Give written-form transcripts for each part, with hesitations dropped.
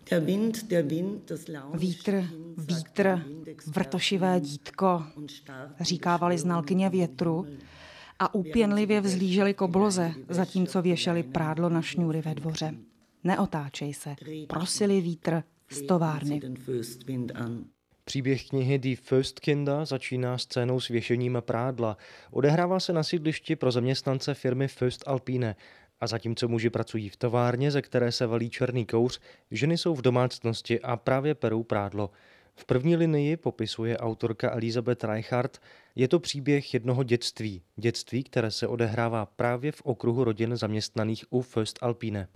Vítr, vítr, vrtošivé dítko, říkávali znalkyně větru a úpěnlivě vzlíželi k obloze, zatímco věšeli prádlo na šňůry ve dvoře. Neotáčej se, prosili vítr z továrny. Příběh knihy Die Föstkinder začíná scénou s věšením prádla. Odehrává se na sídlišti pro zaměstnance firmy Voestalpine. A zatímco muži pracují v továrně, ze které se valí černý kouř, ženy jsou v domácnosti a právě perou prádlo. V první linii popisuje autorka Elisabeth Reichart, je to příběh jednoho dětství, které se odehrává právě v okruhu rodin zaměstnaných u Voestalpine.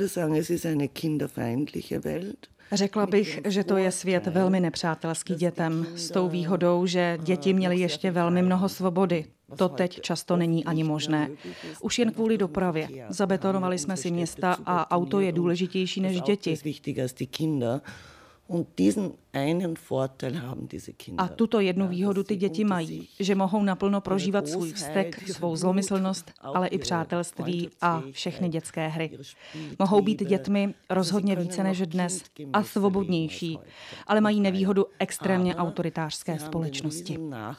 Řekla bych, že to je svět velmi nepřátelský dětem, s tou výhodou, že děti měly ještě velmi mnoho svobody. To teď často není ani možné. Už jen kvůli dopravě. Zabetonovali jsme si města a auto je důležitější než děti. A tuto jednu výhodu ty děti mají, že mohou naplno prožívat svůj vztek, svou zlomyslnost, ale i přátelství a všechny dětské hry. Mohou být dětmi rozhodně více než dnes a svobodnější, ale mají nevýhodu extrémně autoritářské společnosti.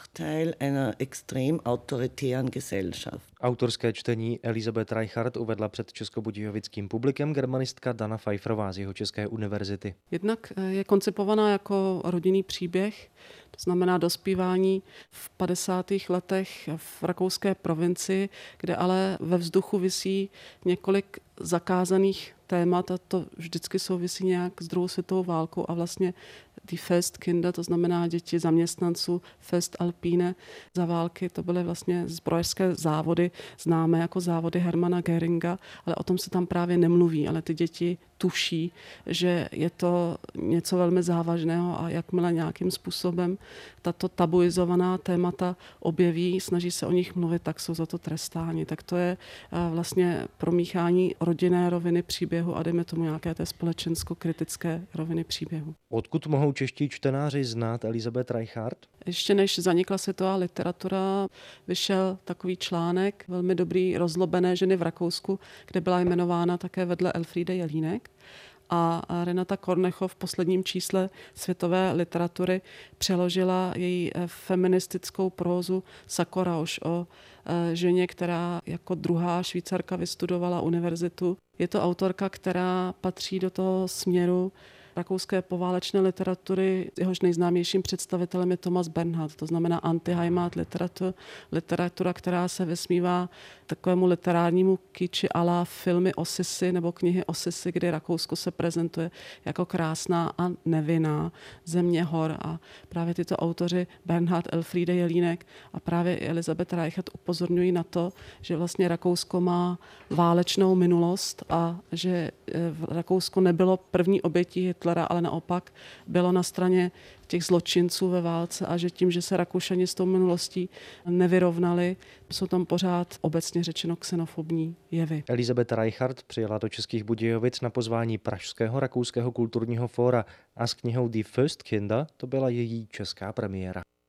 Autorské čtení Elisabeth Reichart uvedla před českobudějovickým publikem germanistka Dana Pfeifferová z Jihočeské univerzity. Jednak je koncipovaná jako rodinný příběh, to znamená dospívání v 50. letech v rakouské provincii, kde ale ve vzduchu visí několik zakázaných témat a to vždycky souvisí nějak s druhou světovou válkou a vlastně die Föstkinder, to znamená děti zaměstnanců Voestalpine za války, to byly vlastně zbrojařské závody, známé jako závody Hermana Göringa, ale o tom se tam právě nemluví, ale ty děti tuší, že je to něco velmi závažného a jakmile nějakým způsobem tato tabuizovaná témata objeví, snaží se o nich mluvit, tak jsou za to trestáni. Tak to je vlastně promíchání rodinné roviny příběhu a dejme tomu nějaké té společensko-kritické roviny příběhu. Odkud mohou čeští čtenáři znát Elisabeth Reichart? Ještě než zanikla světová literatura, vyšel takový článek, velmi dobrý, Rozlobené ženy v Rakousku, kde byla jmenována také vedle Elfriede Jelínek. A Renata Kornechov v posledním čísle světové literatury přeložila její feministickou prózu Sakorauš o ženě, která jako druhá Švýcarka vystudovala univerzitu. Je to autorka, která patří do toho směru rakouské poválečné literatury, jehož nejznámějším představitelem je Thomas Bernhard, to znamená anti-heimat literatura, která se vysmívá takovému literárnímu kiči a la filmy o Sissi nebo knihy o Sissi, kdy Rakousko se prezentuje jako krásná a nevinná země hor a právě tyto autoři Bernhard, Elfriede Jelínek a právě Elisabeth Reichart upozorňují na to, že vlastně Rakousko má válečnou minulost a že Rakousko nebylo první obětí Hitlera, ale naopak bylo na straně těch zločinců ve válce a že tím, že se Rakušani s tou minulostí nevyrovnali, jsou tam pořád obecně řečeno xenofobní jevy. Elisabeth Reichart přijela do Českých Budějovic na pozvání Pražského rakouského kulturního fóra a s knihou Die Föstkinder to byla její česká premiéra.